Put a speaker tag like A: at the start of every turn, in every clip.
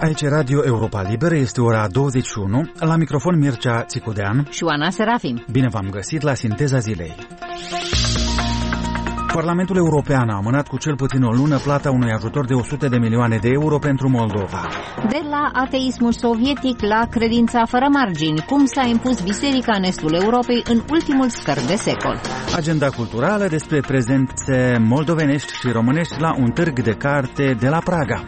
A: Aici Radio Europa Liberă, este ora 21, la microfon Mircea Țicudean
B: și Oana Serafim.
A: Bine v-am găsit la Sinteza Zilei. Parlamentul European a amânat cu cel puțin o lună plata unui ajutor de 100 de milioane de euro pentru Moldova.
B: De la ateismul sovietic la credința fără margini, cum s-a impus biserica în estul Europei în ultimul sfert de secol.
A: Agenda culturală despre prezențe moldovenești și românești la un târg de carte de la Praga.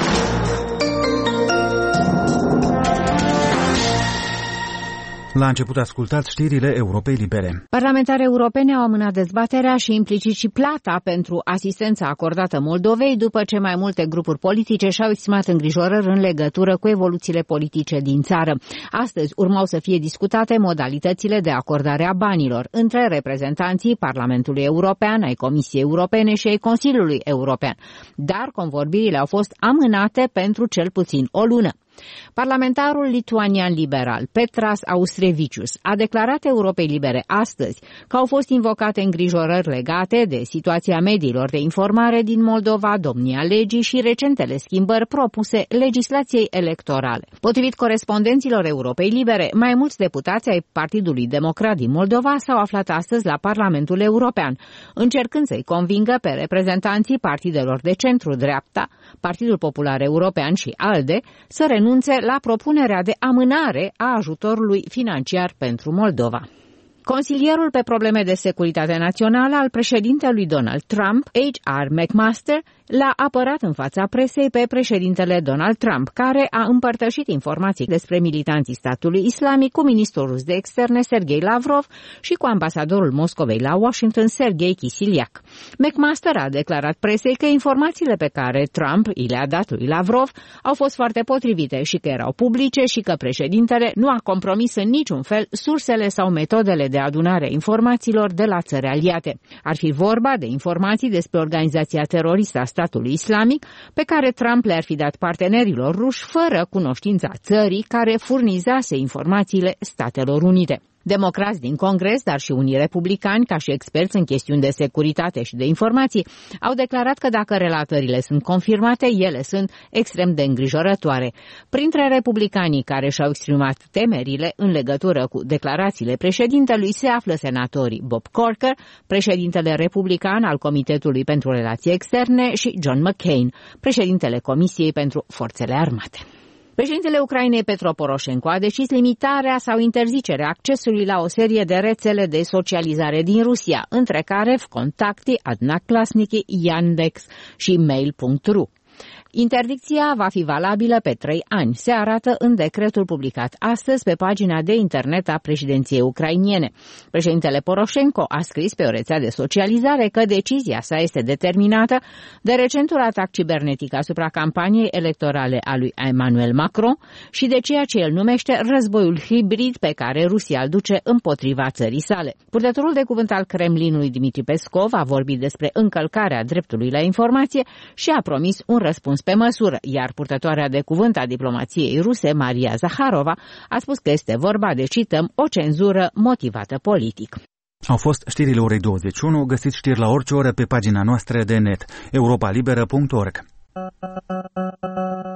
A: La început ascultați știrile Europei Libere.
B: Parlamentarii europene au amânat dezbaterea și implicit și plata pentru asistența acordată Moldovei după ce mai multe grupuri politice și-au exprimat îngrijorări în legătură cu evoluțiile politice din țară. Astăzi urmau să fie discutate modalitățile de acordare a banilor între reprezentanții Parlamentului European, ai Comisiei Europene și ai Consiliului European, dar convorbirile au fost amânate pentru cel puțin o lună. Parlamentarul lituanian liberal Petras Austrevicius a declarat Europei Libere astăzi că au fost invocate îngrijorări legate de situația mediilor de informare din Moldova, domnia legii și recentele schimbări propuse legislației electorale. Potrivit corespondenților Europei Libere, mai mulți deputați ai Partidului Democrat din Moldova s-au aflat astăzi la Parlamentul European, încercând să-i convingă pe reprezentanții partidelor de centru-dreapta, Partidul Popular European și ALDE, să renunțe la propunerea de amânare a ajutorului financiar pentru Moldova. Consilierul pe probleme de securitate națională al președintelui Donald Trump, H.R. McMaster, l-a apărat în fața presei pe președintele Donald Trump, care a împărtășit informații despre militanții statului islamic cu ministrul rus de externe Sergei Lavrov și cu ambasadorul Moscovei la Washington Sergei Kisiliak. McMaster a declarat presei că informațiile pe care Trump i le-a dat lui Lavrov au fost foarte potrivite și că erau publice și că președintele nu a compromis în niciun fel sursele sau metodele de adunare a informațiilor de la țări aliate. Ar fi vorba de informații despre organizația teroristă a statului islamic pe care Trump le-ar fi dat partenerilor ruși fără cunoștința țării care furnizase informațiile Statelor Unite. Democrați din Congres, dar și unii republicani, ca și experți în chestiuni de securitate și de informații, au declarat că dacă relatările sunt confirmate, ele sunt extrem de îngrijorătoare. Printre republicanii care și-au exprimat temerile în legătură cu declarațiile președintelui se află senatorii Bob Corker, președintele republican al Comitetului pentru Relații Externe, și John McCain, președintele Comisiei pentru Forțele Armate. Președintele Ucrainei Petro Poroșenko a decis limitarea sau interzicerea accesului la o serie de rețele de socializare din Rusia, între care Vkontakte, Odnoklassniki, Yandex și Mail.ru. Interdicția va fi valabilă pe 3 ani, se arată în decretul publicat astăzi pe pagina de internet a președinției ucrainiene. Președintele Poroșenko a scris pe o rețea de socializare că decizia sa este determinată de recentul atac cibernetic asupra campaniei electorale a lui Emmanuel Macron și de ceea ce el numește războiul hibrid pe care Rusia îl duce împotriva țării sale. Purtătorul de cuvânt al Kremlinului Dmitri Peskov a vorbit despre încălcarea dreptului la informație și a promis un răspuns pe măsură, iar purtătoarea de cuvânt a diplomației ruse, Maria Zaharova, a spus că este vorba de, cităm, o cenzură motivată politic.
A: Au fost știrile orei 21, găsiți știri la orice oră pe pagina noastră de net, europalibera.org.